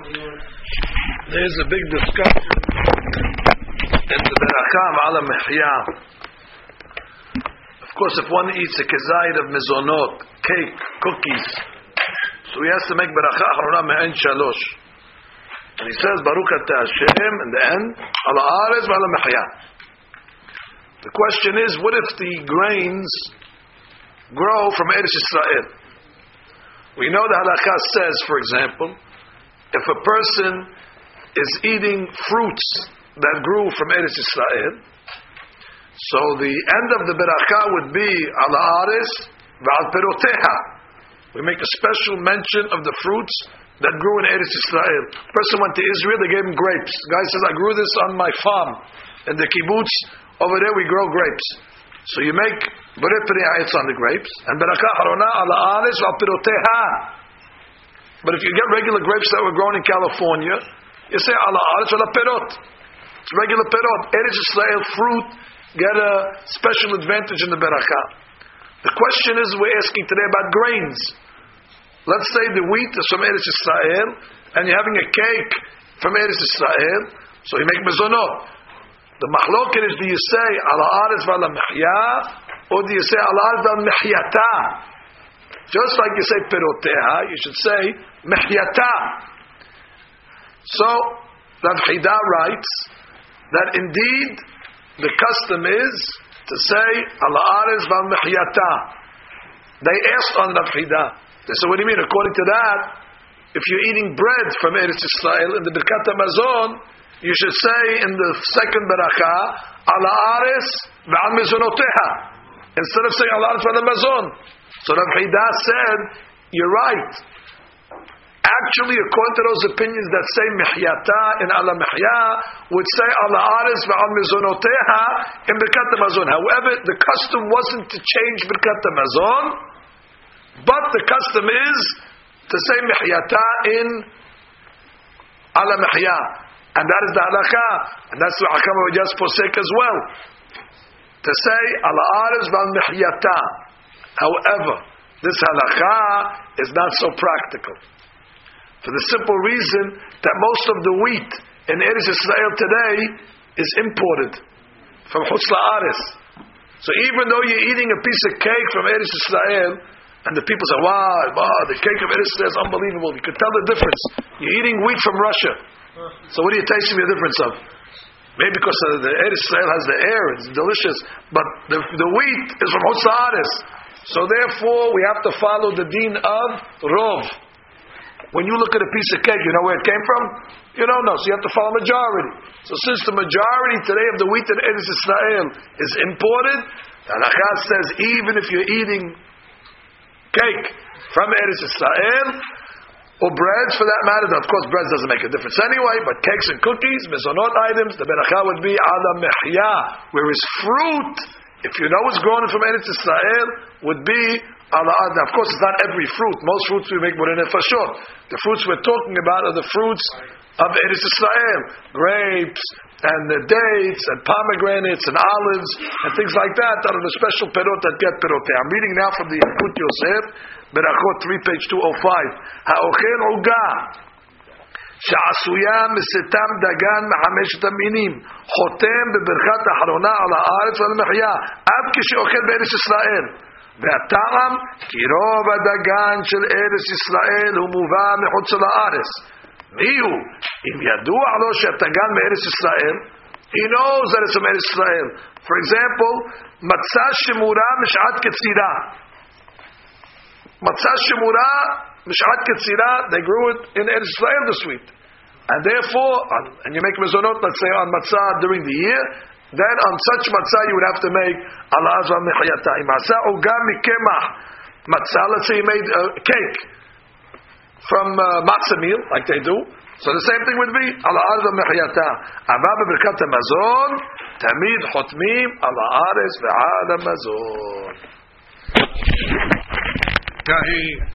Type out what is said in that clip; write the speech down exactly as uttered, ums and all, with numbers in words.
There's a big discussion in the Beracha Ala Mechya. Of course, if one eats a kezayit of mezonot, cake, cookies, so he has to make Beracha Acharona Me'en Shalosh. And he says, Baruch Ata Hashem, in the end, Ala Aretz Ala Mechya. The question is, what if the grains grow from Eretz Yisrael? We know the halakha says, for example, if a person is eating fruits that grew from Eretz Yisrael, so the end of the beracha would be ala aretz v'al peroteha. We make a special mention of the fruits that grew in Eretz Yisrael. A person went to Israel, they gave him grapes. The guy says, I grew this on my farm. In the kibbutz, over there we grow grapes. So you make Borei Pri Ha'etz on the grapes, and Beracha Harona ala Aretz v'al Piroteha. But if you get regular grapes that were grown in California, you say ala Aretz v'al Pirot. It's regular Pirot. Eretz Yisrael fruit get a special advantage in the Beracha. The question is, we're asking today about grains. Let's say the wheat is from Eretz Yisrael, and you're having a cake from Eretz Yisrael, so you make mezonot. The mahloket is, do you say ala aretz v'ala mechya, or do you say ala aretz v'al mechyata? Just like you say peroteha, you should say mechyata. So Rav Chida writes that indeed the custom is to say ala aretz v'al mechyata. They asked on Rav Chida. They said, what do you mean? According to that, if you're eating bread from Eretz Yisrael in the Birkat HaMazon, you should say in the second beracha, ala aretz v'al mezonoteha, instead of saying ala aretz v'al mazon. So Rav Chida said, you're right. Actually, according to those opinions that say mechyata and ala mechya, would say ala aretz v'al mezonoteha in Birkat HaMazon. However, the custom wasn't to change Birkat HaMazon, but the custom is to say mechyata in ala mechya. And that is the halakha, and that's the hakam we just posek as well. To say ala aretz v'al mechyata. However, this halakha is not so practical, for the simple reason that most of the wheat in Eretz Yisrael today is imported from Chutz La'aretz. So even though you're eating a piece of cake from Eretz Yisrael, and the people say, wow, wow, the cake of Eretz Yisrael is unbelievable, you can tell the difference. You're eating wheat from Russia. So what are you tasting the difference of? Maybe because the Eretz Yisrael has the air, it's delicious, but the, the wheat is from Chutz La'aretz. So therefore, we have to follow the deen of Rov. When you look at a piece of cake, you know where it came from? You don't know, so you have to follow majority. So since the majority today of the wheat in Eretz Yisrael is imported, the halakha says even if you're eating cake from Eretz Yisrael, or breads for that matter, of course bread doesn't make a difference anyway, but cakes and cookies, mezonot items, the beracha would be ala mechya, whereas fruit, if you know it's grown from Eretz Yisrael, would be ala adna. Of course it's not every fruit, most fruits we make morineh for sure. The fruits we're talking about are the fruits of Eretz Yisrael, grapes, and the dates, and pomegranates, and olives, and things like that, that are the special perot that get peroteh. I'm reading now from the Yekut Yosef, Berachot three, page two oh five. Ha'ochel uga she'asuya misetam dagan me'hameshet haminim chotem beberchat ha'acharona ala ha'aretz v'al mechya av kishe'ochel be'eretz Yisrael ve'ata'am ki rov hadagan shel eretz Yisrael hu muva mechutz ha'aretz mihu im yadu'a lo she'hadagan me'eretz Yisrael, he knows that it's from Eretz Yisrael. For example, matzah shemura mish'at ketzira. Matzah shemura, mish'at ketzira, they grew it in Eretz Yisrael, the sweet. And therefore, and you make mezonot, let's say on matzah during the year, then on such matzah you would have to make ala azva mechayata. Matzah uga mikemah. Matzah, let's say you made a cake from uh, matzah meal, like they do. So the same thing would be ala azva mechayata. Ama beberkat hamazon, tamid chotmim ala aretz ve'al hamazon.